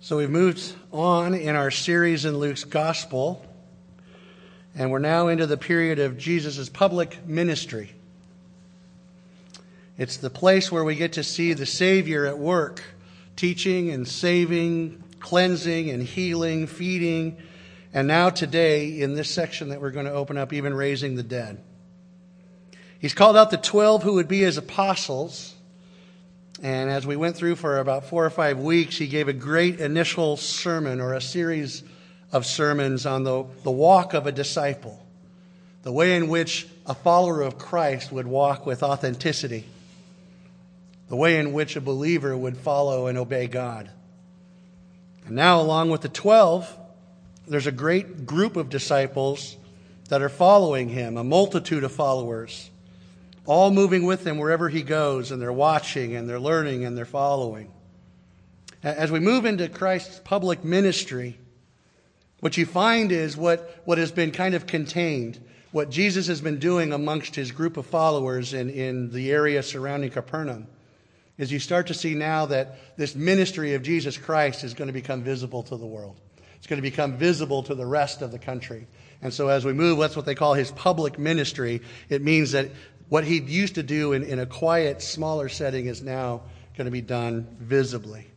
So we've moved on in our series in Luke's Gospel, and we're now into the period of Jesus' public ministry. It's the place where we get to see the Savior at work, teaching and saving, cleansing and healing, feeding, and now today, in this section that we're going to open up, even raising the dead. He's called out the 12 who would be his apostles. And as we went through for about 4 or 5 weeks, he gave a great initial sermon or a series of sermons on the walk of a disciple, the way in which a follower of Christ would walk with authenticity, the way in which a believer would follow and obey God. And now, along with the 12, there's a great group of disciples that are following him, a multitude of followers, all moving with him wherever he goes, and they're watching, and they're learning, and they're following. As we move into Christ's public ministry, what you find is what has been kind of contained, what Jesus has been doing amongst his group of followers in the area surrounding Capernaum, is you start to see now that this ministry of Jesus Christ is going to become visible to the world. It's going to become visible to the rest of the country. And so as we move, that's what they call his public ministry. It means that what he used to do in a quiet, smaller setting is now going to be done visibly.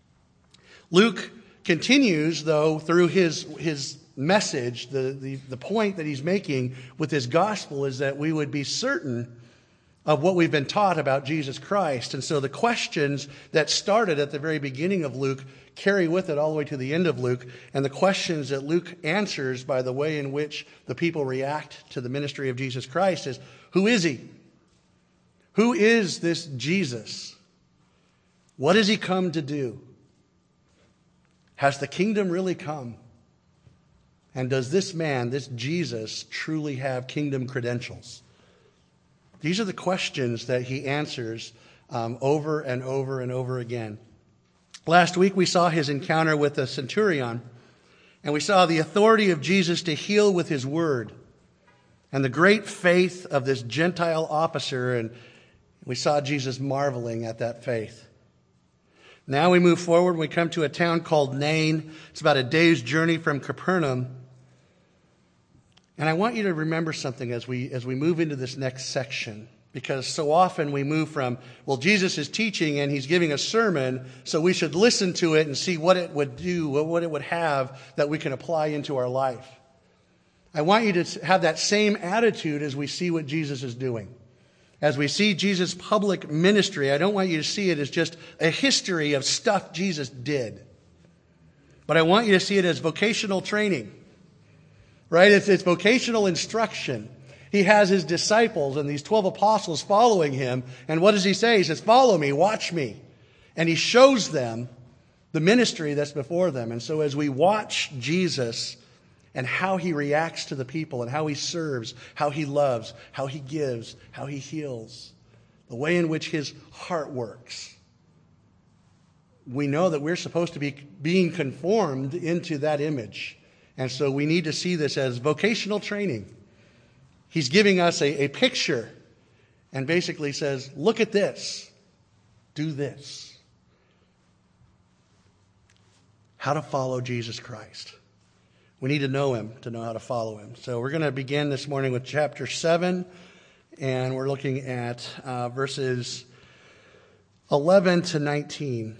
Luke continues, though, through his message, the point that he's making with his gospel is that we would be certain of what we've been taught about Jesus Christ. And so the questions that started at the very beginning of Luke carry with it all the way to the end of Luke. And the questions that Luke answers by the way in which the people react to the ministry of Jesus Christ is, who is he? Who is this Jesus? What has he come to do? Has the kingdom really come? And does this man, this Jesus, truly have kingdom credentials? These are the questions that he answers over and over and over again. Last week we saw his encounter with the centurion, and we saw the authority of Jesus to heal with his word, and the great faith of this Gentile officer, and we saw Jesus marveling at that faith. Now we move forward. We come to a town called Nain. It's about a day's journey from Capernaum. And I want you to remember something as we move into this next section, because so often we move from, well, Jesus is teaching and he's giving a sermon, so we should listen to it and see what it would do, what it would have that we can apply into our life. I want you to have that same attitude as we see what Jesus is doing. As we see Jesus' public ministry, I don't want you to see it as just a history of stuff Jesus did. But I want you to see it as vocational training. Right? It's vocational instruction. He has his disciples and these 12 apostles following him. And what does he say? He says, follow me, watch me. And he shows them the ministry that's before them. And so as we watch Jesus and how he reacts to the people and how he serves, how he loves, how he gives, how he heals, the way in which his heart works, we know that we're supposed to be being conformed into that image. And so we need to see this as vocational training. He's giving us a picture and basically says, look at this, do this. How to follow Jesus Christ. We need to know him to know how to follow him. So we're going to begin this morning with chapter 7, and we're looking at verses 11 to 19.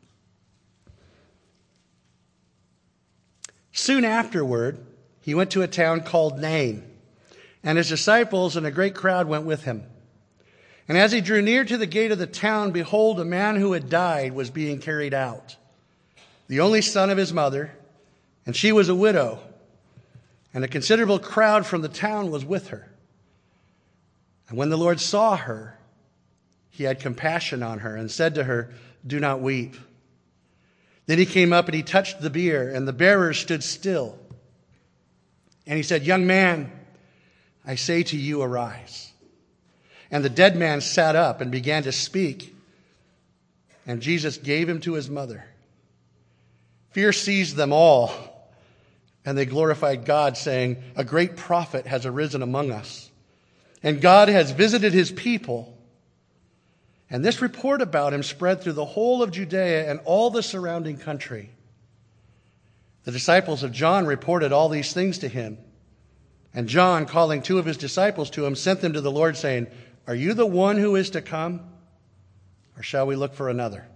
Soon afterward, he went to a town called Nain, and his disciples and a great crowd went with him. And as he drew near to the gate of the town, behold, a man who had died was being carried out, the only son of his mother, and she was a widow, and a considerable crowd from the town was with her. And when the Lord saw her, he had compassion on her and said to her, do not weep. Then he came up and he touched the bier, and the bearers stood still. And he said, young man, I say to you, arise. And the dead man sat up and began to speak. And Jesus gave him to his mother. Fear seized them all, and they glorified God, saying, a great prophet has arisen among us, and God has visited his people. And this report about him spread through the whole of Judea and all the surrounding country. The disciples of John reported all these things to him. And John, calling 2 of his disciples to him, sent them to the Lord, saying, "Are you the one who is to come, or shall we look for another?"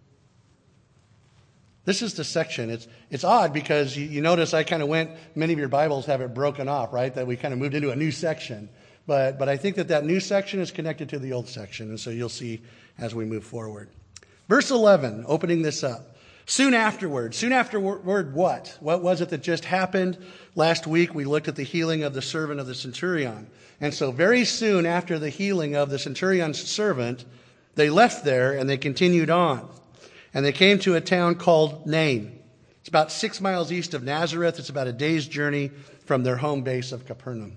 This is the section. It's odd because you notice I kind of went, many of your Bibles have it broken off, right? That we kind of moved into a new section. But I think that new section is connected to the old section, and so you'll see as we move forward. Verse 11, opening this up. Soon afterward what? What was it that just happened? Last week we looked at the healing of the servant of the centurion. And so very soon after the healing of the centurion's servant, they left there and they continued on. And they came to a town called Nain. It's about 6 miles east of Nazareth. It's about a day's journey from their home base of Capernaum.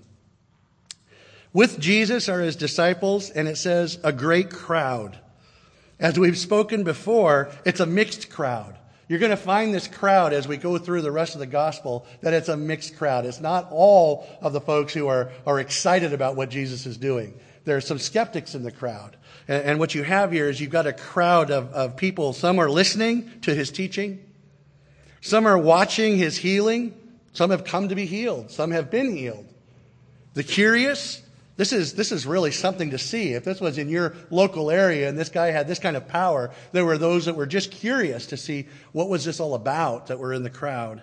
With Jesus are his disciples, and it says a great crowd. As we've spoken before, it's a mixed crowd. You're going to find this crowd as we go through the rest of the gospel, that it's a mixed crowd. It's not all of the folks who are excited about what Jesus is doing. There are some skeptics in the crowd. And what you have here is you've got a crowd of people. Some are listening to his teaching. Some are watching his healing. Some have come to be healed. Some have been healed. The curious, this is really something to see. If this was in your local area and this guy had this kind of power, there were those that were just curious to see what was this all about that were in the crowd.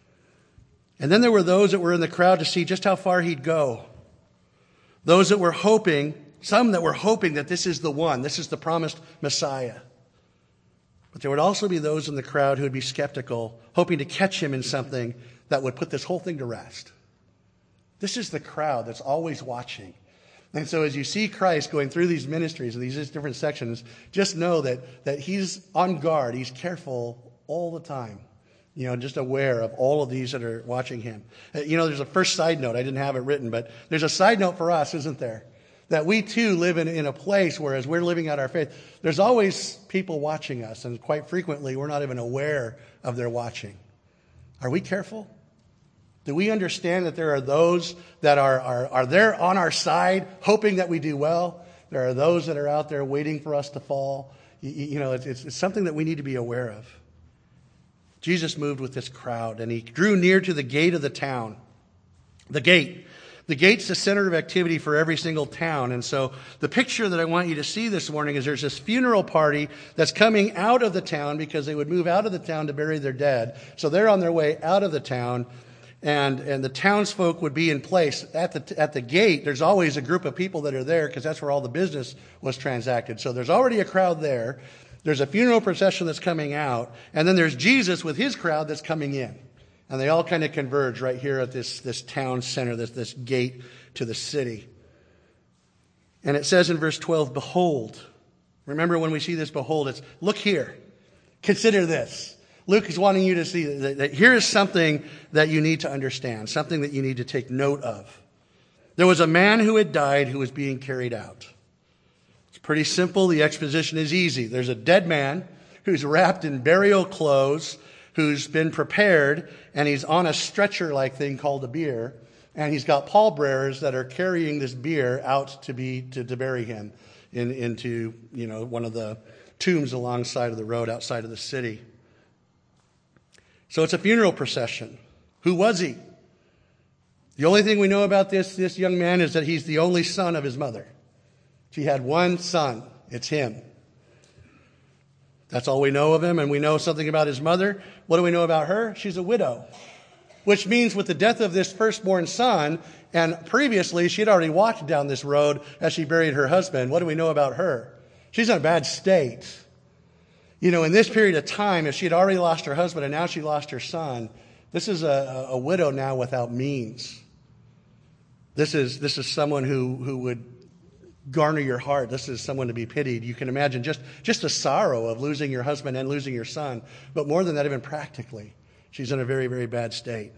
And then there were those that were in the crowd to see just how far he'd go. Those that were hoping, some that were hoping that this is the one, this is the promised Messiah. But there would also be those in the crowd who would be skeptical, hoping to catch him in something that would put this whole thing to rest. This is the crowd that's always watching. And so as you see Christ going through these ministries and these different sections, just know that he's on guard. He's careful all the time. Just aware of all of these that are watching him. There's a first side note. I didn't have it written, but there's a side note for us, isn't there? That we too live in a place where as we're living out our faith, there's always people watching us. And quite frequently, we're not even aware of their watching. Are we careful? Do we understand that there are those that are there on our side, hoping that we do well? There are those that are out there waiting for us to fall. It's something that we need to be aware of. Jesus moved with this crowd, and he drew near to the gate of the town. The gate. The gate's the center of activity for every single town. And so the picture that I want you to see this morning is there's this funeral party that's coming out of the town because they would move out of the town to bury their dead. So they're on their way out of the town. And the townsfolk would be in place. At the gate, there's always a group of people that are there because that's where all the business was transacted. So there's already a crowd there. There's a funeral procession that's coming out. And then there's Jesus with his crowd that's coming in. And they all kind of converge right here at this town center, this gate to the city. And it says in verse 12, behold. Remember when we see this behold, it's look here. Consider this. Luke is wanting you to see that here is something that you need to understand, something that you need to take note of. There was a man who had died who was being carried out. It's pretty simple. The exposition is easy. There's a dead man who's wrapped in burial clothes, who's been prepared, and he's on a stretcher-like thing called a bier, and he's got pallbearers that are carrying this bier out to bury him into one of the tombs alongside of the road outside of the city. So it's a funeral procession. Who was he? The only thing we know about this young man is that he's the only son of his mother. She had one son. It's him. That's all we know of him, and we know something about his mother. What do we know about her? She's a widow, which means with the death of this firstborn son, and previously she had already walked down this road as she buried her husband. What do we know about her? She's in a bad state. In this period of time, if she had already lost her husband and now she lost her son, this is a widow now without means. This is someone who would garner your heart. This is someone to be pitied. You can imagine just the sorrow of losing your husband and losing your son. But more than that, even practically, she's in a very, very bad state.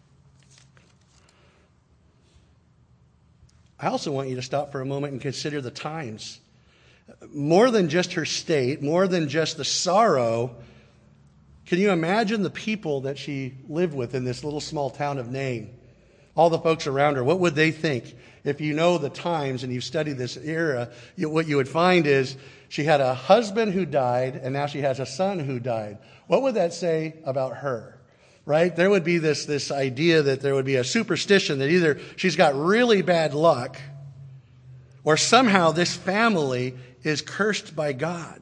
I also want you to stop for a moment and consider the times. More than just her state, more than just the sorrow, can you imagine the people that she lived with in this little small town of Nain? All the folks around her, what would they think? If you know the times and you've studied this era, what you would find is she had a husband who died, and now she has a son who died. What would that say about her? right? There would be this idea that there would be a superstition that either she's got really bad luck or somehow this family is cursed by God.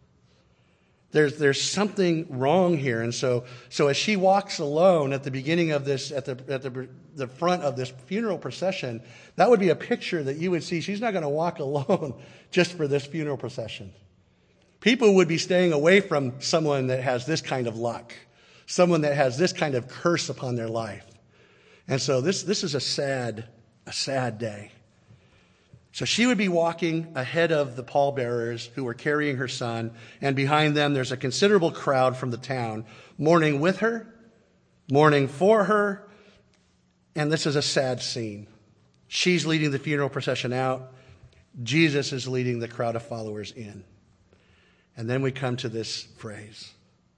There's something wrong here. And so as she walks alone at the beginning of this, at the front of this funeral procession, that would be a picture that you would see. She's not going to walk alone just for this funeral procession. People would be staying away from someone that has this kind of luck, someone that has this kind of curse upon their life. And so this is a sad day. So she would be walking ahead of the pallbearers who were carrying her son, and behind them there's a considerable crowd from the town, mourning with her, mourning for her, and this is a sad scene. She's leading the funeral procession out. Jesus is leading the crowd of followers in. And then we come to this phrase.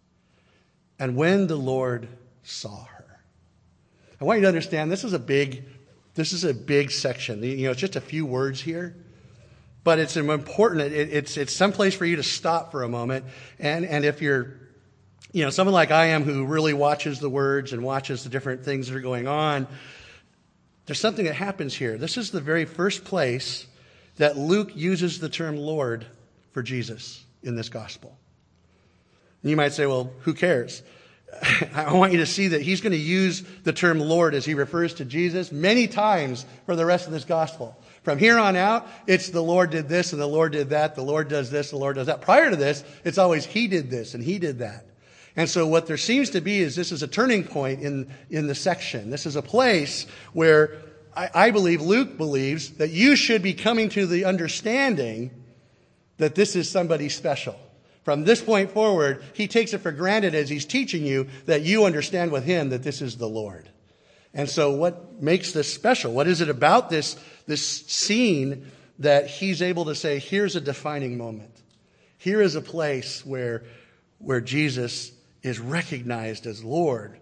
And when the Lord saw her. I want you to understand this is a big section. It's just a few words here, but it's important. It's someplace for you to stop for a moment. And if you're, someone like I am who really watches the words and watches the different things that are going on, there's something that happens here. This is the very first place that Luke uses the term Lord for Jesus in this gospel. And you might say, well, who cares? I want you to see that he's going to use the term Lord as he refers to Jesus many times for the rest of this gospel. From here on out, it's the Lord did this and the Lord did that. The Lord does this, the Lord does that. Prior to this, it's always he did this and he did that. And so what there seems to be is this is a turning point in the section. This is a place where I believe Luke believes that you should be coming to the understanding that this is somebody special. From this point forward, he takes it for granted as he's teaching you that you understand with him that this is the Lord. And so what makes this special? What is it about this scene that he's able to say, here's a defining moment. Here is a place where Jesus is recognized as Lord.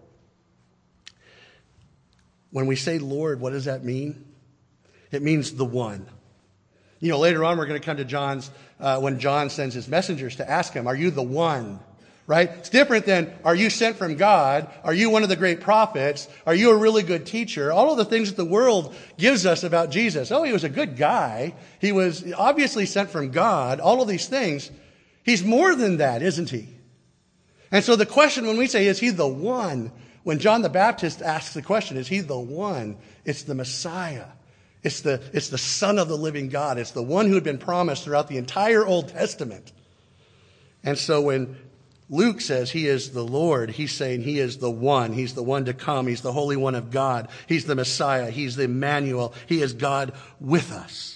When we say Lord, what does that mean? It means the one. Later on we're going to come to John's, when John sends his messengers to ask him, are you the one? Right? It's different than, are you sent from God? Are you one of the great prophets? Are you a really good teacher? All of the things that the world gives us about Jesus. Oh, he was a good guy. He was obviously sent from God. All of these things. He's more than that, isn't he? And so the question when we say, is he the one? When John the Baptist asks the question, is he the one? It's the Messiah. It's the Son of the living God. It's the one who had been promised throughout the entire Old Testament. And so when Luke says he is the Lord, he's saying he is the one. He's the one to come. He's the Holy One of God. He's the Messiah. He's the Emmanuel. He is God with us.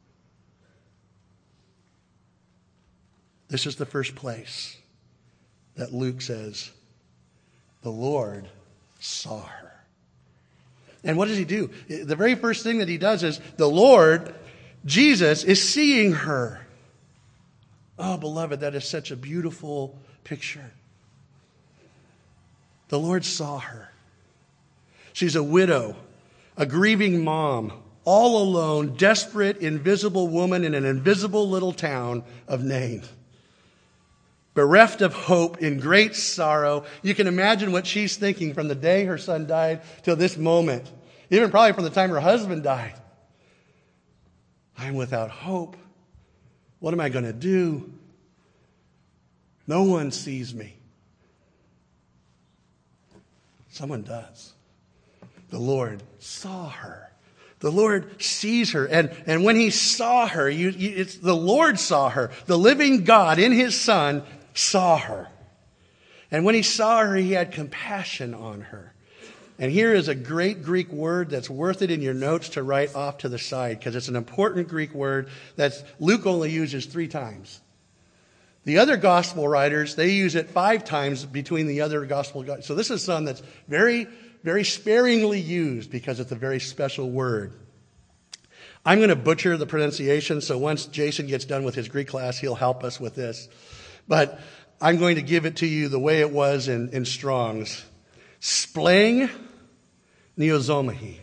This is the first place that Luke says the Lord saw her. And what does he do? The very first thing that he does is the Lord, Jesus, is seeing her. Oh, beloved, that is such a beautiful picture. The Lord saw her. She's a widow, a grieving mom, all alone, desperate, invisible woman in an invisible little town of Nain. Bereft of hope, in great sorrow. You can imagine what she's thinking from the day her son died till this moment. Even probably from the time her husband died. I'm without hope. What am I going to do? No one sees me. Someone does. The Lord saw her. The Lord sees her. And when he saw her, it's the Lord saw her. The living God in his Son saw her. And when he saw her, he had compassion on her. And here is a great Greek word that's worth it in your notes to write off to the side, because it's an important Greek word that Luke only uses 3 times. The other gospel writers, they use it 5 times between the other gospel guys. So this is something that's very, very sparingly used because it's a very special word. I'm going to butcher the pronunciation, so once Jason gets done with his Greek class, he'll help us with this. But I'm going to give it to you the way it was in Strong's. Spleng neozomahi.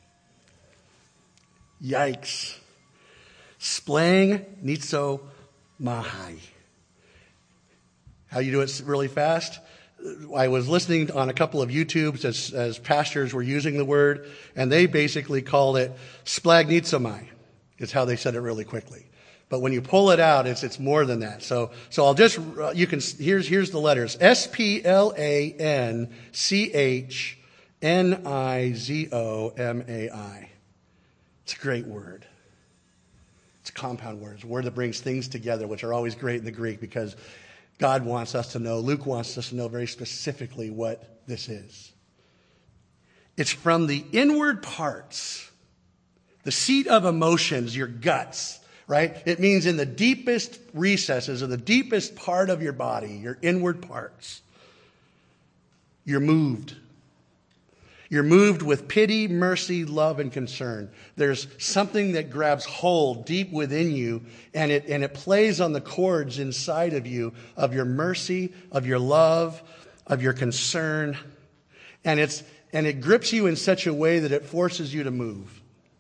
Yikes. Spleng nitso mahai. How you do it really fast? I was listening on a couple of YouTubes as pastors were using the word, and they basically called it splagnizomai. Is how they said it really quickly. But when you pull it out, it's more than that. So I'll just here's the letters: SPLANCHNIZOMAI. It's a great word. It's a compound word. It's a word that brings things together, which are always great in the Greek because God wants us to know, Luke wants us to know very specifically what this is. It's from the inward parts, the seat of emotions, your guts, right? It means in the deepest recesses or the deepest part of your body, your inward parts, you're moved. You're moved with pity, mercy, love, and concern. There's something that grabs hold deep within you, and it plays on the chords inside of you of your mercy, of your love, of your concern, and it grips you in such a way that it forces you to move.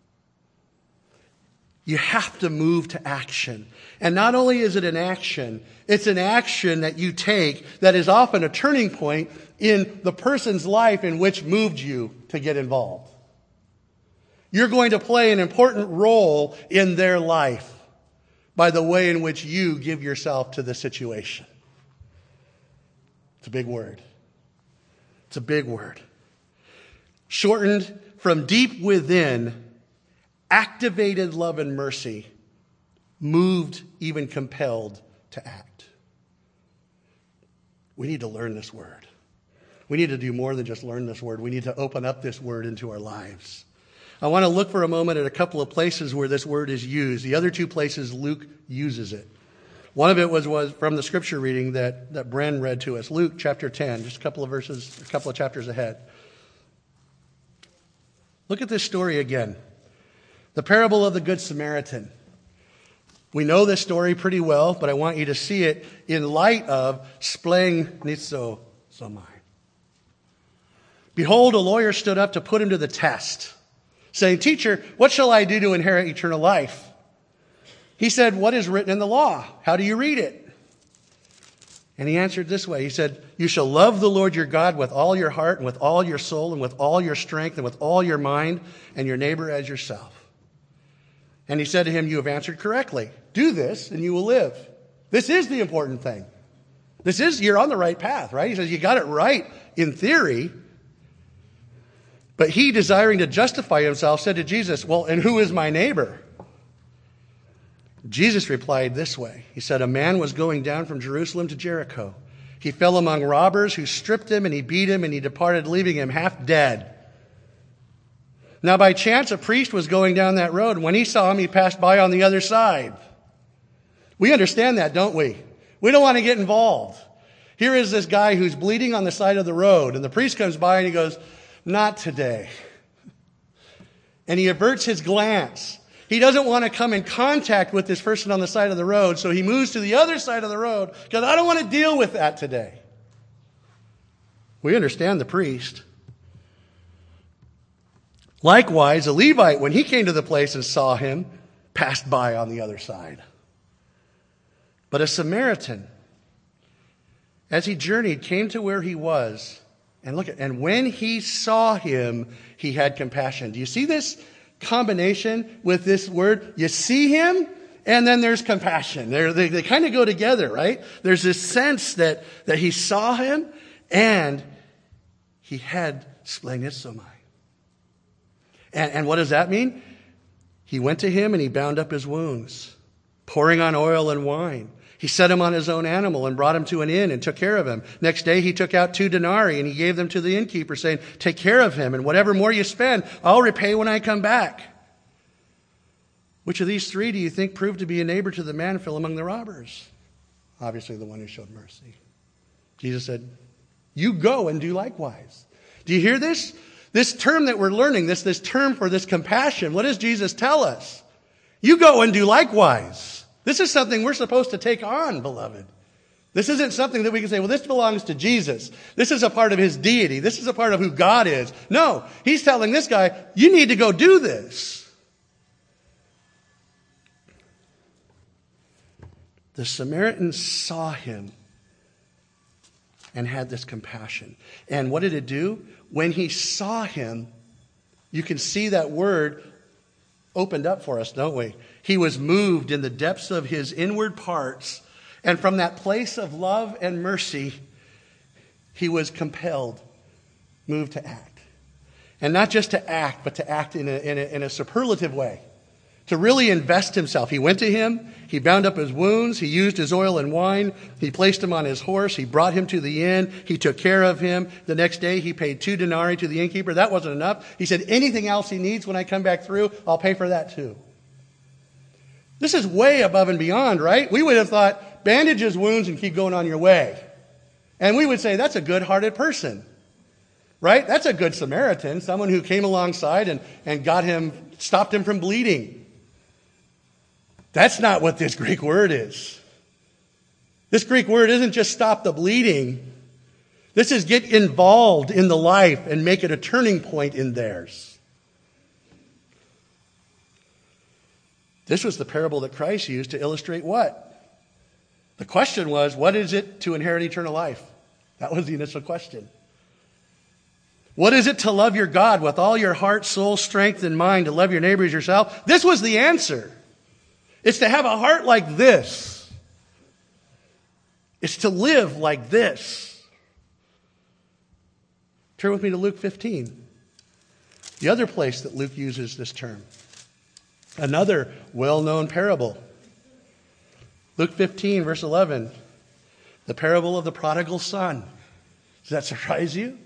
You have to move to action. And not only is it an action, it's an action that you take that is often a turning point in the person's life in which moved you to get involved. You're going to play an important role in their life by the way in which you give yourself to the situation. It's a big word. It's a big word. Shortened from deep within, activated love and mercy, moved, even compelled to act. We need to learn this word. We need to do more than just learn this word. We need to open up this word into our lives. I want to look for a moment at a couple of places where this word is used. The other two places Luke uses it. One of it was from the scripture reading that Bren read to us. Luke chapter 10, just a couple of verses, a couple of chapters ahead. Look at this story again. The parable of the Good Samaritan. We know this story pretty well, but I want you to see it in light of splagnizomai. Behold, a lawyer stood up to put him to the test, saying, "Teacher, what shall I do to inherit eternal life?" He said, "What is written in the law? How do you read it?" And he answered this way. He said, "You shall love the Lord your God with all your heart and with all your soul and with all your strength and with all your mind, and your neighbor as yourself." And he said to him, "You have answered correctly. Do this and you will live." This is the important thing. You're on the right path, right? He says, you got it right in theory. But he, desiring to justify himself, said to Jesus, "Well, and who is my neighbor?" Jesus replied this way. He said, "A man was going down from Jerusalem to Jericho. He fell among robbers who stripped him, and he beat him, and he departed, leaving him half dead. Now by chance a priest was going down that road, and when he saw him, he passed by on the other side." We understand that, don't we? We don't want to get involved. Here is this guy who's bleeding on the side of the road, and the priest comes by and he goes, "Not today." And he averts his glance. He doesn't want to come in contact with this person on the side of the road, so he moves to the other side of the road because I don't want to deal with that today. We understand the priest. Likewise, a Levite, when he came to the place and saw him, passed by on the other side. But a Samaritan, as he journeyed, came to where he was, and when he saw him, he had compassion. Do you see this combination with this word? You see him, and then there's compassion. They kind of go together, right? There's this sense that he saw him, and he had splagnizomai. And what does that mean? He went to him and he bound up his wounds, pouring on oil and wine. He set him on his own animal and brought him to an inn and took care of him. Next day he took out 2 denarii and he gave them to the innkeeper, saying, "Take care of him, and whatever more you spend, I'll repay when I come back." Which of these 3 do you think proved to be a neighbor to the man who fell among the robbers? Obviously the one who showed mercy. Jesus said, "You go and do likewise." Do you hear this? This term that we're learning, this term for this compassion, what does Jesus tell us? You go and do likewise. This is something we're supposed to take on, beloved. This isn't something that we can say, well, this belongs to Jesus. This is a part of his deity. This is a part of who God is. No, he's telling this guy, you need to go do this. The Samaritan saw him and had this compassion. And what did it do? When he saw him, you can see that word opened up for us, don't we? He was moved in the depths of his inward parts, and from that place of love and mercy, he was compelled, moved to act. And not just to act, but to act in a superlative way. To really invest himself. He went to him, he bound up his wounds, he used his oil and wine, he placed him on his horse, he brought him to the inn, he took care of him. The next day he paid 2 denarii to the innkeeper. That wasn't enough. He said, anything else he needs when I come back through, I'll pay for that too. This is way above and beyond, right? We would have thought, bandage his wounds and keep going on your way. And we would say, that's a good-hearted person. Right? That's a good Samaritan, someone who came alongside and got him, stopped him from bleeding. That's not what this Greek word is. This Greek word isn't just stop the bleeding. This is get involved in the life and make it a turning point in theirs. This was the parable that Christ used to illustrate what? The question was, what is it to inherit eternal life? That was the initial question. What is it to love your God with all your heart, soul, strength, and mind, to love your neighbor as yourself? This was the answer. It's to have a heart like this. It's to live like this. Turn with me to Luke 15. The other place that Luke uses this term. Another well-known parable. Luke 15, verse 11. The parable of the prodigal son. Does that surprise you?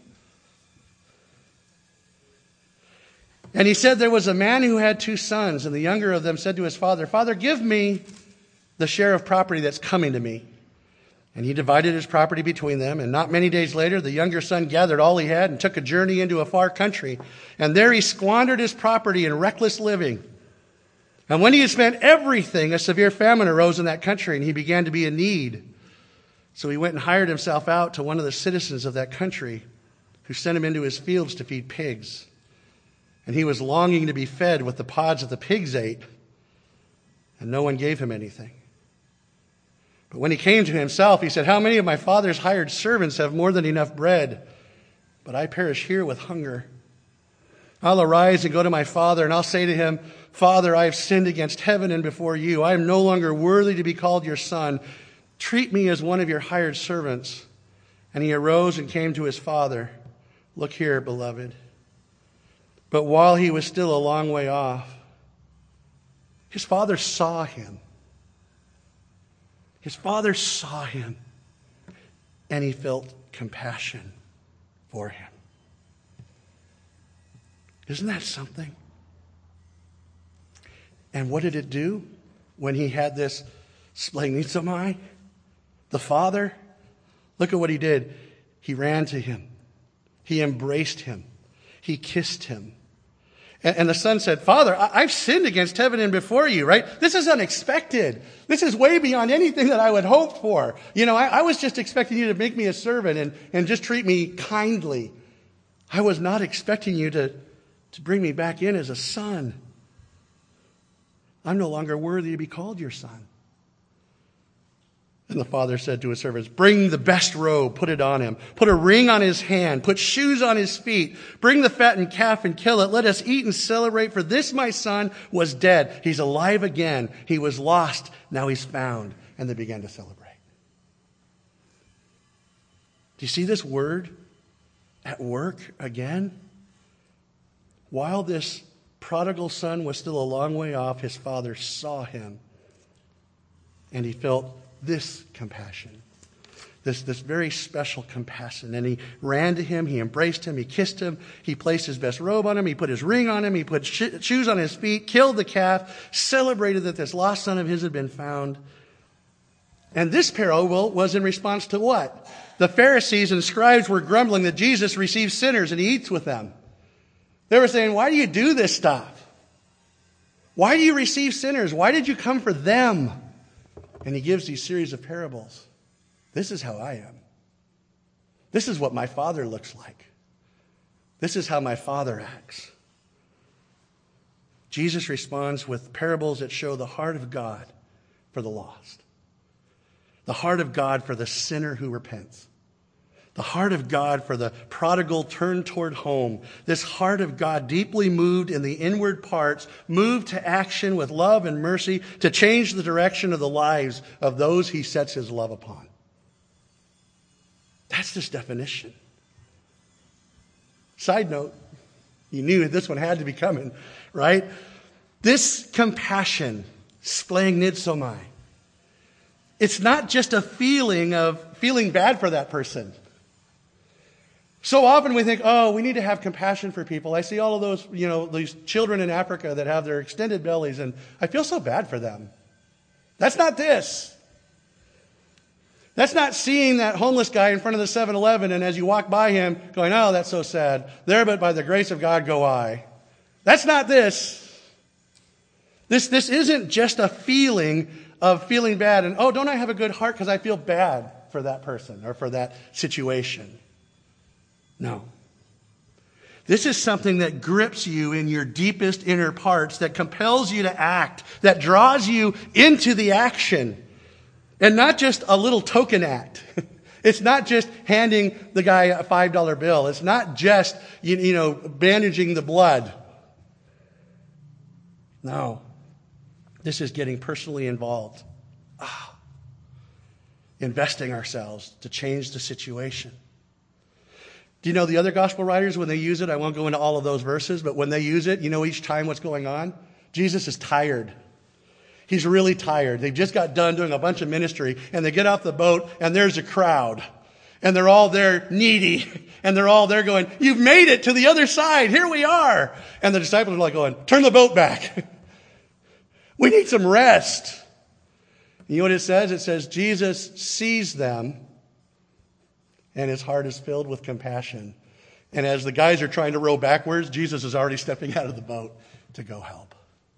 And he said, there was a man who had 2 sons, and the younger of them said to his father, Father, give me the share of property that's coming to me. And he divided his property between them. And not many days later, the younger son gathered all he had and took a journey into a far country. And there he squandered his property in reckless living. And when he had spent everything, a severe famine arose in that country, and he began to be in need. So he went and hired himself out to one of the citizens of that country, who sent him into his fields to feed pigs. And he was longing to be fed with the pods that the pigs ate, and no one gave him anything. But when he came to himself, he said, how many of my father's hired servants have more than enough bread, but I perish here with hunger? I'll arise and go to my father, and I'll say to him, Father, I have sinned against heaven and before you. I am no longer worthy to be called your son. Treat me as one of your hired servants. And he arose and came to his father. Look here, beloved. But while he was still a long way off, his father saw him. His father saw him, and he felt compassion for him. Isn't that something? And what did it do when he had this splanchnomai? The father, look at what he did. He ran to him. He embraced him. He kissed him. And the son said, Father, I've sinned against heaven and before you, right? This is unexpected. This is way beyond anything that I would hope for. You know, I was just expecting you to make me a servant and just treat me kindly. I was not expecting you to bring me back in as a son. I'm no longer worthy to be called your son. And the father said to his servants, bring the best robe, put it on him. Put a ring on his hand, put shoes on his feet. Bring the fattened calf and kill it. Let us eat and celebrate, for this my son was dead. He's alive again. He was lost. Now he's found. And they began to celebrate. Do you see this word at work again? While this prodigal son was still a long way off, his father saw him. And he felt this compassion, this very special compassion. And he ran to him, he embraced him, he kissed him, he placed his best robe on him, he put his ring on him, he put shoes on his feet, killed the calf, celebrated that this lost son of his had been found. And this parable was in response to what? The Pharisees and scribes were grumbling that Jesus receives sinners and he eats with them. They were saying, why do you do this stuff? Why do you receive sinners? Why did you come for them? And he gives these series of parables. This is how I am. This is what my Father looks like. This is how my Father acts. Jesus responds with parables that show the heart of God for the lost. The heart of God for the sinner who repents. The heart of God for the prodigal turned toward home. This heart of God deeply moved in the inward parts, moved to action with love and mercy to change the direction of the lives of those he sets his love upon. That's this definition. Side note, you knew this one had to be coming, right? This compassion, splagnidzomai, it's not just a feeling of feeling bad for that person. So often we think, oh, we need to have compassion for people. I see all of those, these children in Africa that have their extended bellies, and I feel so bad for them. That's not this. That's not seeing that homeless guy in front of the 7-Eleven, and as you walk by him, going, oh, that's so sad. There, but by the grace of God go I. That's not this. This isn't just a feeling of feeling bad, and, oh, don't I have a good heart because I feel bad for that person or for that situation. No. This is something that grips you in your deepest inner parts, that compels you to act, that draws you into the action. And not just a little token act. It's not just handing the guy a $5 bill. It's not just, bandaging the blood. No. This is getting personally involved. Investing ourselves to change the situation. Do you know the other gospel writers, when they use it, I won't go into all of those verses, but when they use it, each time what's going on? Jesus is tired. He's really tired. They've just got done doing a bunch of ministry, and they get off the boat, and there's a crowd. And they're all there needy, and they're all there going, you've made it to the other side. Here we are. And the disciples are like going, turn the boat back. We need some rest. You know what it says? It says Jesus sees them, and his heart is filled with compassion. And as the guys are trying to row backwards, Jesus is already stepping out of the boat to go help.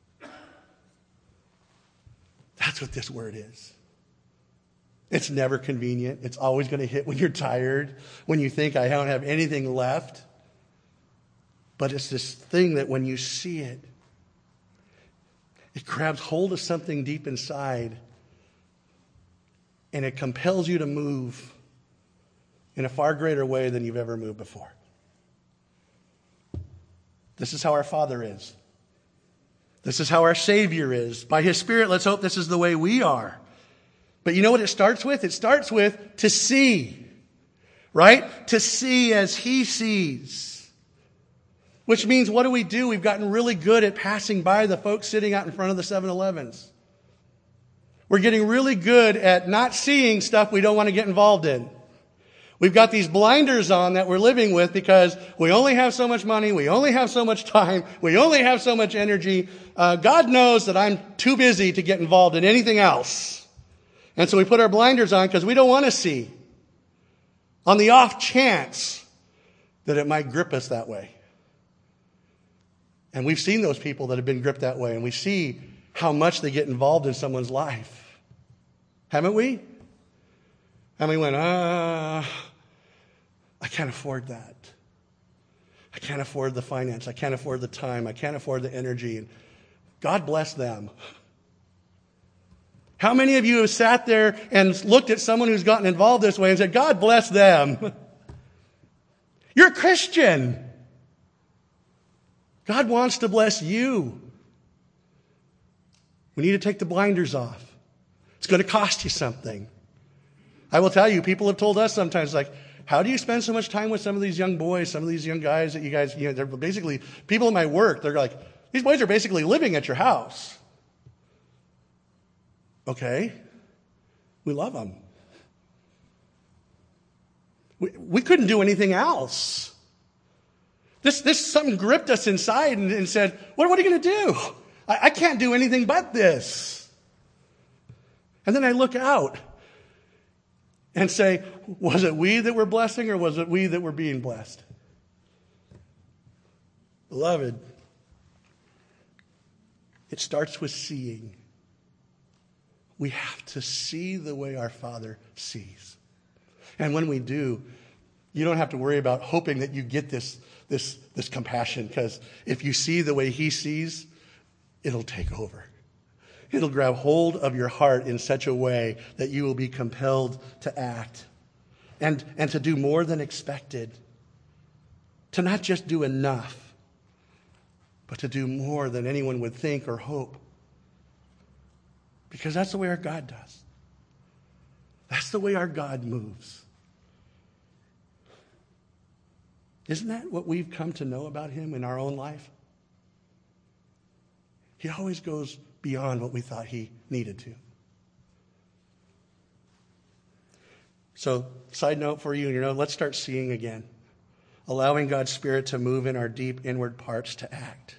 That's what this word is. It's never convenient. It's always going to hit when you're tired, when you think I don't have anything left. But it's this thing that when you see it, it grabs hold of something deep inside, and it compels you to move in a far greater way than you've ever moved before. This is how our Father is. This is how our Savior is. By His Spirit, let's hope this is the way we are. But you know what it starts with? It starts with to see. Right? To see as He sees. Which means, what do? We've gotten really good at passing by the folks sitting out in front of the 7-Elevens. We're getting really good at not seeing stuff we don't want to get involved in. We've got these blinders on that we're living with because we only have so much money, we only have so much time, we only have so much energy. God knows that I'm too busy to get involved in anything else. And so we put our blinders on because we don't want to see. On the off chance that it might grip us that way. And we've seen those people that have been gripped that way, and we see how much they get involved in someone's life. Haven't we? And we went, I can't afford that. I can't afford the finance. I can't afford the time. I can't afford the energy. God bless them. How many of you have sat there and looked at someone who's gotten involved this way and said, God bless them? You're a Christian. God wants to bless you. We need to take the blinders off. It's going to cost you something. I will tell you, people have told us sometimes, like, how do you spend so much time with some of these young boys, some of these young guys that you guys, they're basically, people in my work, they're like, these boys are basically living at your house. Okay. We love them. We couldn't do anything else. This something gripped us inside and said, what are you going to do? I can't do anything but this. And then I look out and say, was it we that were blessing or was it we that were being blessed? Beloved, it starts with seeing. We have to see the way our Father sees. And when we do, you don't have to worry about hoping that you get this compassion, because if you see the way He sees, it'll take over. It'll grab hold of your heart in such a way that you will be compelled to act. and to do more than expected. To not just do enough, but to do more than anyone would think or hope. Because that's the way our God does. That's the way our God moves. Isn't that what we've come to know about him in our own life? He always goes beyond what we thought he needed to. So, side note for you, let's start seeing again. Allowing God's Spirit to move in our deep inward parts to act.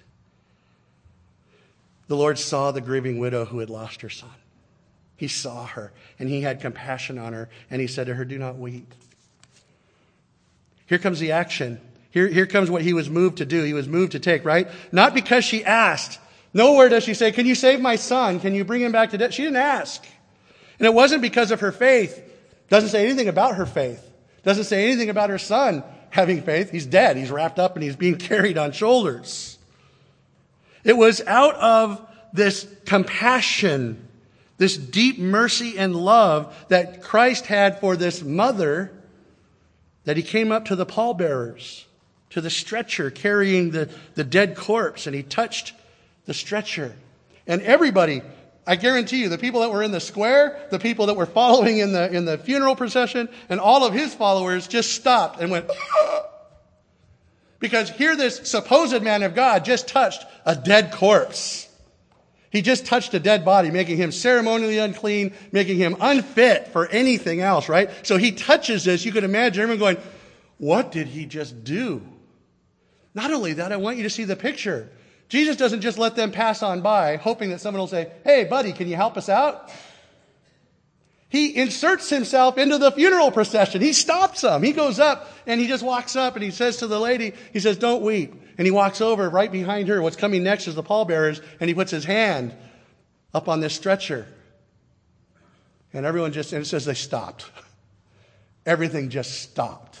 The Lord saw the grieving widow who had lost her son. He saw her, and he had compassion on her, and he said to her, "Do not weep." Here comes the action. Here comes what he was moved to do. He was moved to take, right? Not because she asked. Nowhere does she say, "Can you save my son? Can you bring him back to death?" She didn't ask. And it wasn't because of her faith. Doesn't say anything about her faith. Doesn't say anything about her son having faith. He's dead. He's wrapped up and he's being carried on shoulders. It was out of this compassion, this deep mercy and love that Christ had for this mother, that he came up to the pallbearers, to the stretcher carrying the dead corpse, and he touched the stretcher. And everybody, I guarantee you, the people that were in the square, the people that were following in the funeral procession, and all of his followers just stopped and went, because here this supposed man of God just touched a dead corpse. He just touched a dead body, making him ceremonially unclean, making him unfit for anything else, right? So he touches this. You could imagine everyone going, what did he just do? Not only that, I want you to see the picture. Jesus doesn't just let them pass on by, hoping that someone will say, "Hey, buddy, can you help us out?" He inserts himself into the funeral procession. He stops them. He goes up and he just walks up and he says to the lady, he says, "Don't weep." And he walks over right behind her. What's coming next is the pallbearers, and he puts his hand up on this stretcher. And everyone and it says they stopped. Everything just stopped.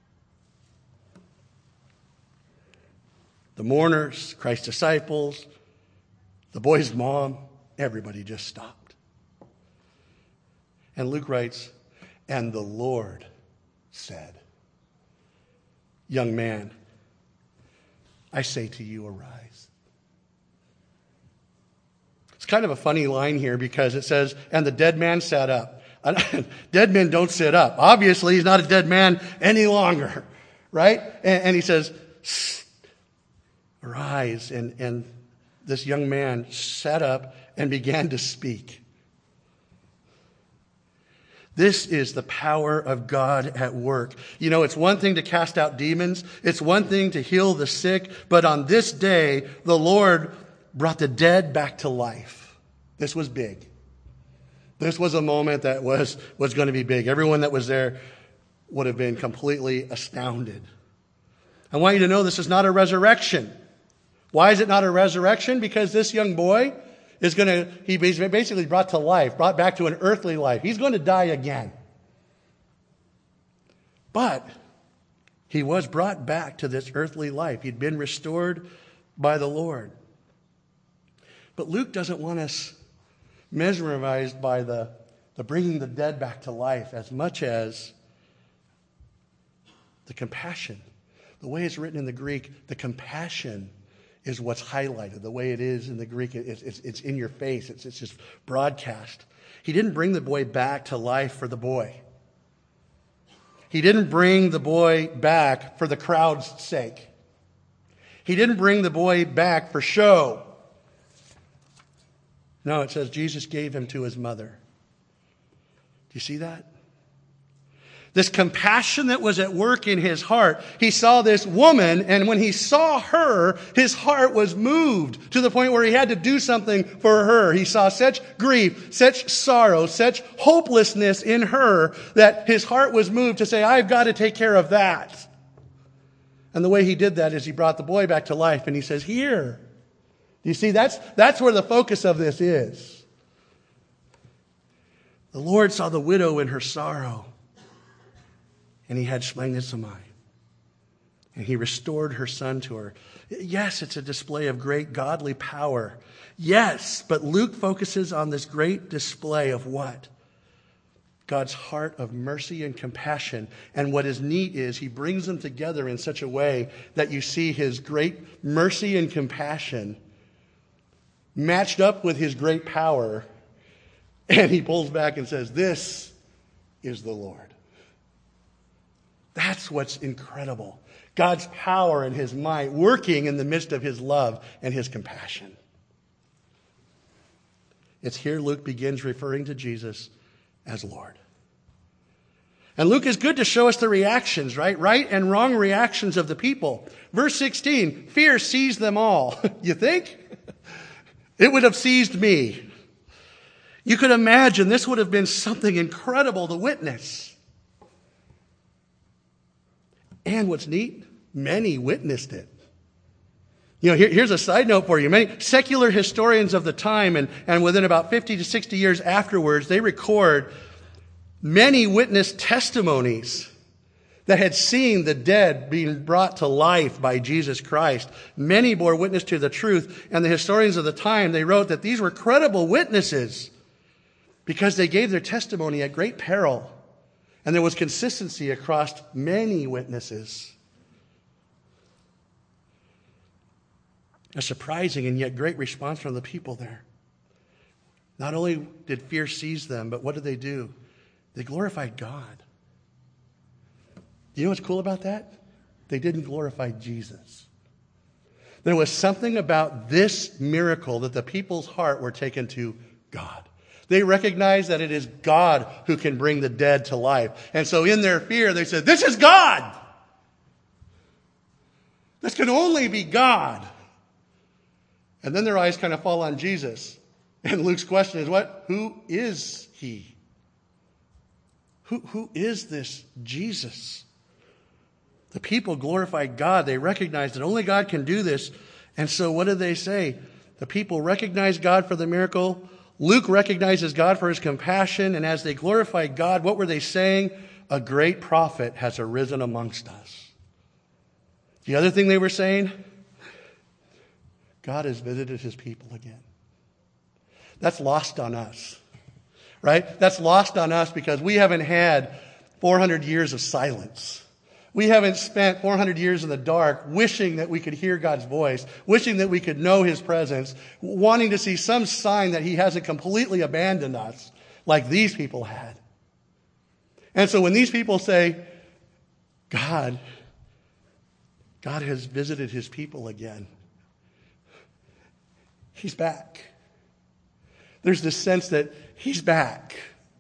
The mourners, Christ's disciples, the boy's mom, everybody just stopped. And Luke writes, "And the Lord said, 'Young man, I say to you, arise.'" It's kind of a funny line here because it says, "And the dead man sat up." Dead men don't sit up. Obviously, he's not a dead man any longer, right? And he says, "Arise." And this young man sat up and began to speak. This is the power of God at work. It's one thing to cast out demons. It's one thing to heal the sick. But on this day, the Lord brought the dead back to life. This was big. This was a moment that was going to be big. Everyone that was there would have been completely astounded. I want you to know this is not a resurrection. Why is it not a resurrection? Because this young boy he's basically brought to life, brought back to an earthly life. He's going to die again. But he was brought back to this earthly life. He'd been restored by the Lord. But Luke doesn't want us mesmerized by the bringing the dead back to life as much as the compassion. The way it's written in the Greek, the compassion is what's highlighted. The way it is in the Greek, it's in your face. It's just broadcast. He didn't bring the boy back to life for the boy. He didn't bring the boy back for the crowd's sake. He didn't bring the boy back for show. No, it says Jesus gave him to his mother. Do you see that? This compassion that was at work in his heart. He saw this woman, and when he saw her, his heart was moved to the point where he had to do something for her. He saw such grief, such sorrow, such hopelessness in her that his heart was moved to say, "I've got to take care of that." And the way he did that is he brought the boy back to life, and he says, "Here." Do you see? That's where the focus of this is. The Lord saw the widow in her sorrow, and he had splagnosomai. And he restored her son to her. Yes, it's a display of great godly power. Yes, but Luke focuses on this great display of what? God's heart of mercy and compassion. And what is neat is he brings them together in such a way that you see his great mercy and compassion matched up with his great power. And he pulls back and says, this is the Lord. That's what's incredible. God's power and his might working in the midst of his love and his compassion. It's here Luke begins referring to Jesus as Lord. And Luke is good to show us the reactions, right? Right and wrong reactions of the people. Verse 16, fear seized them all. You think? It would have seized me. You could imagine this would have been something incredible to witness. And what's neat, many witnessed it. You know, here's a side note for you. Many secular historians of the time and within about 50 to 60 years afterwards, they record many witness testimonies that had seen the dead being brought to life by Jesus Christ. Many bore witness to the truth, and the historians of the time, they wrote that these were credible witnesses because they gave their testimony at great peril, and there was consistency across many witnesses. A surprising and yet great response from the people there. Not only did fear seize them, but what did they do? They glorified God. Do you know what's cool about that? They didn't glorify Jesus. There was something about this miracle that the people's heart were taken to God. They recognized that it is God who can bring the dead to life. And so in their fear, they said, this is God. This can only be God. And then their eyes kind of fall on Jesus. And Luke's question is what? Who is he? Who is this Jesus? The people glorified God. They recognized that only God can do this. And so what did they say? The people recognized God for the miracle. Luke recognizes God for his compassion. And as they glorified God, what were they saying? A great prophet has arisen amongst us. The other thing they were saying? God has visited his people again. That's lost on us, right? That's lost on us because we haven't had 400 years of silence. We haven't spent 400 years in the dark wishing that we could hear God's voice, wishing that we could know his presence, wanting to see some sign that he hasn't completely abandoned us like these people had. And so when these people say, God has visited his people again, he's back. There's this sense that he's back.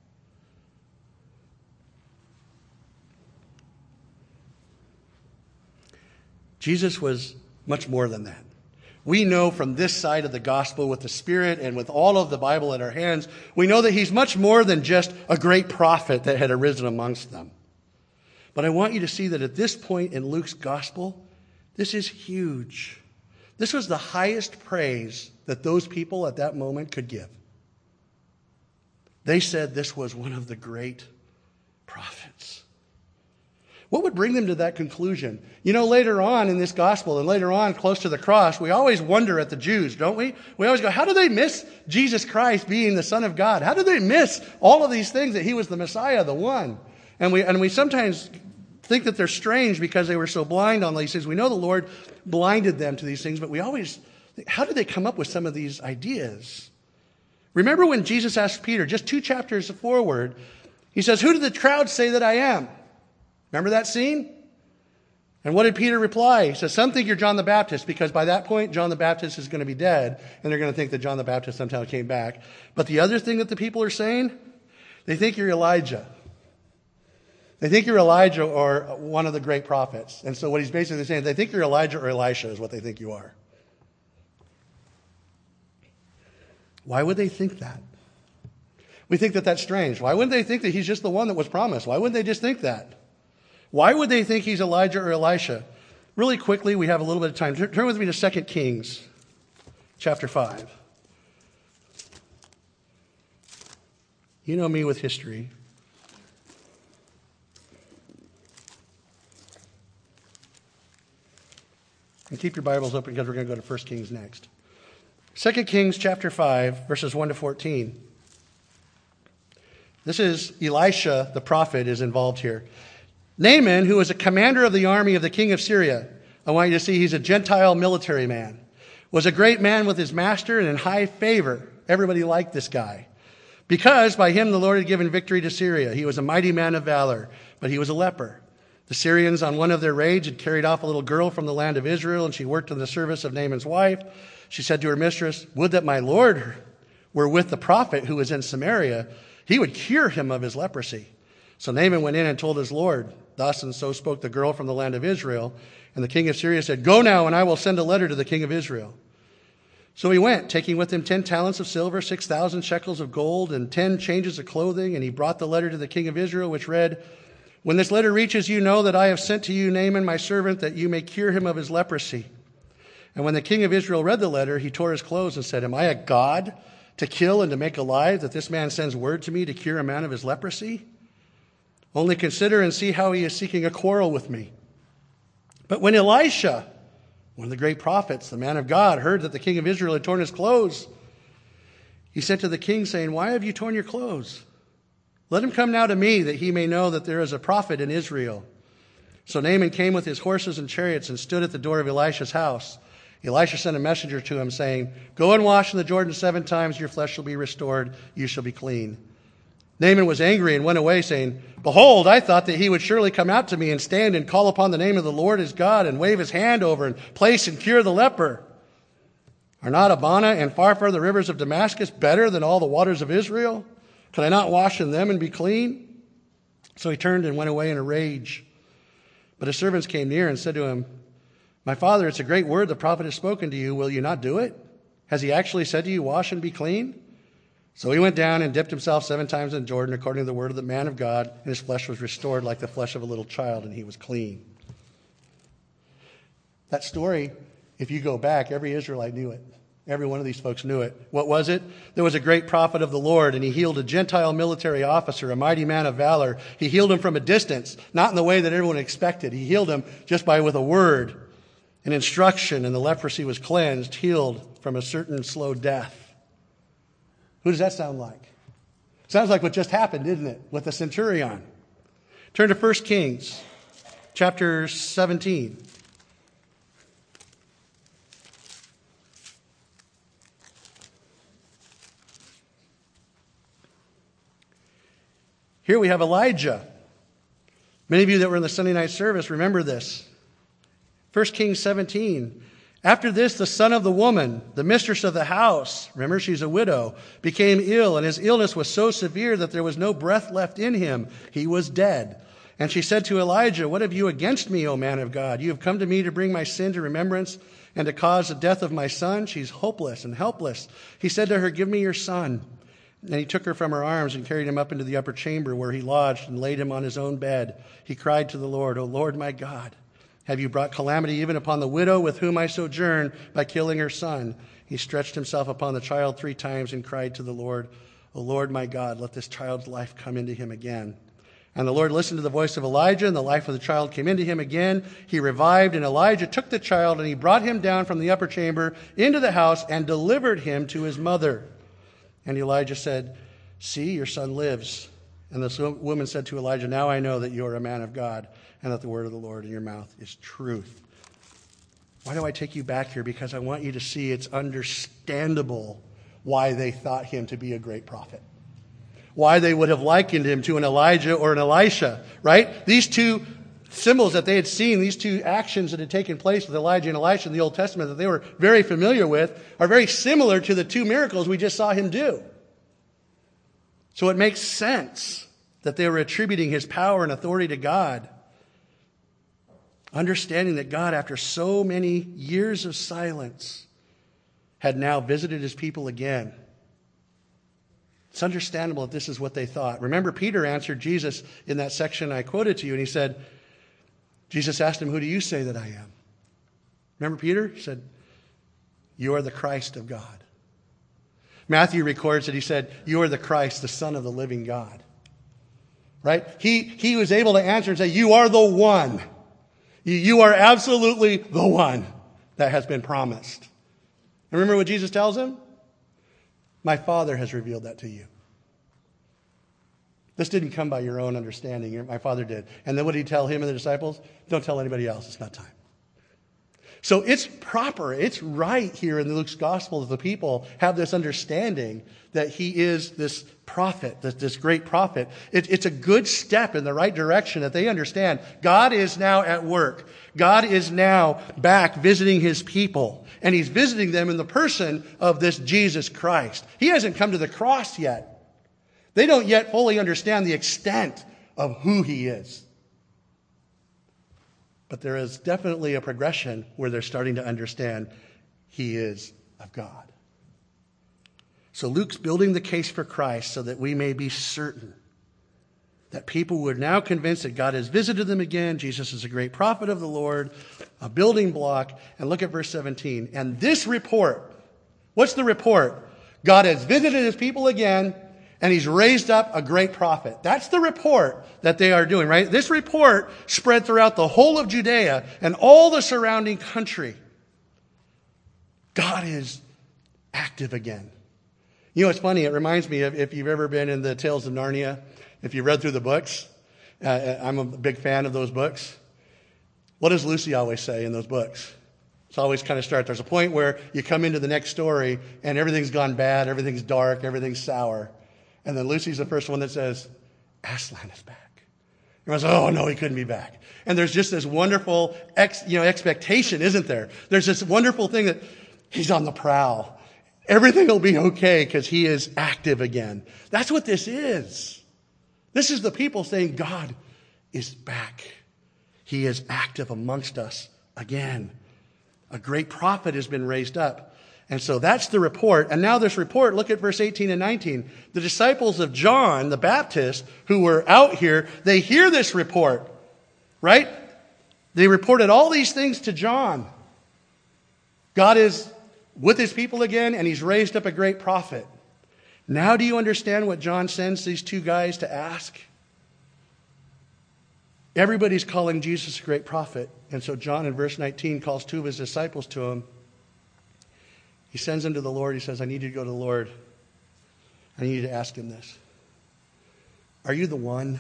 Jesus was much more than that. We know from this side of the gospel with the Spirit and with all of the Bible in our hands, we know that he's much more than just a great prophet that had arisen amongst them. But I want you to see that at this point in Luke's gospel, this is huge. This was the highest praise that those people at that moment could give. They said this was one of the great prophets. What would bring them to that conclusion? You know, later on in this gospel and later on close to the cross, we always wonder at the Jews, don't we? We always go, how do they miss Jesus Christ being the Son of God? How do they miss all of these things that he was the Messiah, the one? And we sometimes think that they're strange because they were so blind on these things. We know the Lord blinded them to these things, but we always think, how did they come up with some of these ideas? Remember when Jesus asked Peter, just 2 chapters forward, he says, who did the crowd say that I am? Remember that scene? And what did Peter reply? He says, some think you're John the Baptist, because by that point, John the Baptist is going to be dead, and they're going to think that John the Baptist somehow came back. But the other thing that the people are saying, they think you're Elijah. They think you're Elijah or one of the great prophets. And so what he's basically saying, they think you're Elijah or Elisha is what they think you are. Why would they think that? We think that that's strange. Why wouldn't they think that he's just the one that was promised? Why wouldn't they just think that? Why would they think he's Elijah or Elisha? Really quickly, we have a little bit of time. Turn with me to 2 Kings chapter 5. You know me with history. And keep your Bibles open because we're going to go to 1 Kings next. 2 Kings chapter 5, verses 1 to 14. This is Elisha, the prophet, is involved here. Naaman, who was a commander of the army of the king of Syria, I want you to see he's a Gentile military man, was a great man with his master and in high favor. Everybody liked this guy. Because by him the Lord had given victory to Syria. He was a mighty man of valor, but he was a leper. The Syrians, on one of their raids, had carried off a little girl from the land of Israel, and she worked in the service of Naaman's wife. She said to her mistress, "Would that my Lord were with the prophet who is in Samaria. He would cure him of his leprosy." So Naaman went in and told his Lord. Thus and so spoke the girl from the land of Israel. And the king of Syria said, "Go now, and I will send a letter to the king of Israel." So he went, taking with him 10 talents of silver, 6,000 shekels of gold, and 10 changes of clothing. And he brought the letter to the king of Israel, which read, "When this letter reaches you, know that I have sent to you Naaman, my servant, that you may cure him of his leprosy." And when the king of Israel read the letter, he tore his clothes and said, "Am I a god to kill and to make alive, that this man sends word to me to cure a man of his leprosy? Only consider and see how he is seeking a quarrel with me." But when Elisha, one of the great prophets, the man of God, heard that the king of Israel had torn his clothes, he sent to the king, saying, "Why have you torn your clothes? Let him come now to me, that he may know that there is a prophet in Israel." So Naaman came with his horses and chariots and stood at the door of Elisha's house. Elisha sent a messenger to him, saying, "Go and wash in the Jordan 7 times, your flesh shall be restored, you shall be clean." Naaman was angry and went away, saying, "Behold, I thought that he would surely come out to me and stand and call upon the name of the Lord his God and wave his hand over and place and cure the leper. Are not Abana and Pharpar, the rivers of Damascus, better than all the waters of Israel? Can I not wash in them and be clean?" So he turned and went away in a rage. But his servants came near and said to him, "My father, it's a great word the prophet has spoken to you. Will you not do it? Has he actually said to you, 'Wash and be clean'?" So he went down and dipped himself 7 times in Jordan, according to the word of the man of God, and his flesh was restored like the flesh of a little child, and he was clean. That story, if you go back, every Israelite knew it. Every one of these folks knew it. What was it? There was a great prophet of the Lord, and he healed a Gentile military officer, a mighty man of valor. He healed him from a distance, not in the way that everyone expected. He healed him just with a word, an instruction, and the leprosy was cleansed, healed from a certain slow death. Who does that sound like? Sounds like what just happened, didn't it, with the centurion? Turn to 1 Kings, chapter 17. Here we have Elijah. Many of you that were in the Sunday night service remember this. 1 Kings 17. After this, the son of the woman, the mistress of the house, remember she's a widow, became ill, and his illness was so severe that there was no breath left in him. He was dead. And she said to Elijah, "What have you against me, O man of God? You have come to me to bring my sin to remembrance and to cause the death of my son?" She's hopeless and helpless. He said to her, "Give me your son." And he took her from her arms and carried him up into the upper chamber where he lodged and laid him on his own bed. He cried to the Lord, "O Lord my God, have you brought calamity even upon the widow with whom I sojourn by killing her son?" He stretched himself upon the child 3 times and cried to the Lord, "O Lord my God, let this child's life come into him again." And the Lord listened to the voice of Elijah, and the life of the child came into him again. He revived, and Elijah took the child, and he brought him down from the upper chamber into the house and delivered him to his mother. And Elijah said, "See, your son lives." And the woman said to Elijah, "Now I know that you are a man of God, and that the word of the Lord in your mouth is truth." Why do I take you back here? Because I want you to see it's understandable why they thought him to be a great prophet. Why they would have likened him to an Elijah or an Elisha, right? These two symbols that they had seen, these two actions that had taken place with Elijah and Elisha in the Old Testament that they were very familiar with, are very similar to the 2 miracles we just saw him do. So it makes sense that they were attributing his power and authority to God. Understanding that God, after so many years of silence, had now visited his people again. It's understandable that this is what they thought. Remember, Peter answered Jesus in that section I quoted to you, and he said, Jesus asked him, "Who do you say that I am?" Remember Peter? He said, "You are the Christ of God." Matthew records that he said, "You are the Christ, the Son of the living God." Right? He was able to answer and say, "You are the one. You are absolutely the one that has been promised." And remember what Jesus tells him? "My Father has revealed that to you." This didn't come by your own understanding. My Father did. And then what did he tell him and the disciples? Don't tell anybody else. It's not time. So it's proper, it's right here in Luke's gospel that the people have this understanding that he is this prophet, this great prophet. It's a good step in the right direction that they understand God is now at work. God is now back visiting his people. And he's visiting them in the person of this Jesus Christ. He hasn't come to the cross yet. They don't yet fully understand the extent of who he is. But there is definitely a progression where they're starting to understand he is of God. So Luke's building the case for Christ so that we may be certain that people who are now convinced that God has visited them again, Jesus is a great prophet of the Lord, a building block. And look at verse 17. And this report, what's the report? God has visited his people again, and he's raised up a great prophet. That's the report that they are doing, right? This report spread throughout the whole of Judea and all the surrounding country. God is active again. You know, it's funny. It reminds me of if you've ever been in the Tales of Narnia, if you read through the books. I'm a big fan of those books. What does Lucy always say in those books? It's always kind of start. There's a point where you come into the next story and everything's gone bad, everything's dark, everything's sour. And then Lucy's the first one that says, Aslan is back. Everyone says, oh, no, he couldn't be back. And there's just this wonderful expectation, isn't there? There's this wonderful thing that he's on the prowl. Everything will be okay because he is active again. That's what this is. This is the people saying God is back. He is active amongst us again. A great prophet has been raised up. And so that's the report. And now this report, look at verse 18 and 19. The disciples of John the Baptist who were out here, they hear this report, right? They reported all these things to John. God is with his people again, and he's raised up a great prophet. Now do you understand what John sends these two guys to ask? Everybody's calling Jesus a great prophet. And so John in verse 19 calls two of his disciples to him. He sends them to the Lord. He says, I need you to go to the Lord. I need you to ask him this. Are you the one?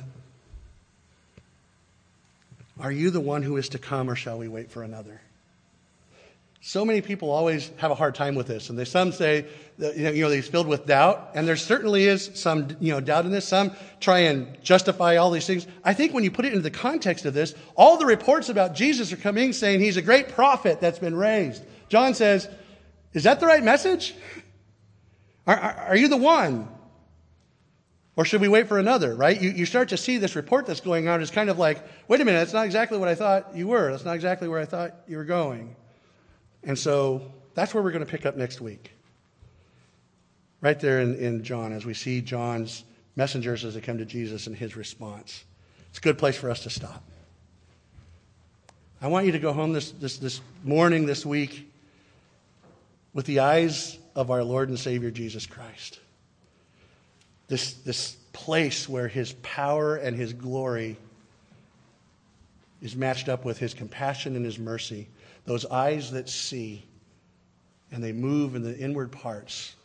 Are you the one who is to come, or shall we wait for another? So many people always have a hard time with this. And some say that, he's filled with doubt. And there certainly is some, doubt in this. Some try and justify all these things. I think when you put it into the context of this, all the reports about Jesus are coming saying he's a great prophet that's been raised. John says, is that the right message? Are you the one? Or should we wait for another, right? You start to see this report that's going on as kind of like, wait a minute, that's not exactly what I thought you were. That's not exactly where I thought you were going. And so that's where we're going to pick up next week. Right there in John, as we see John's messengers as they come to Jesus and his response. It's a good place for us to stop. I want you to go home this morning, this week, with the eyes of our Lord and Savior Jesus Christ. This place where his power and his glory is matched up with his compassion and his mercy. Those eyes that see and they move in the inward parts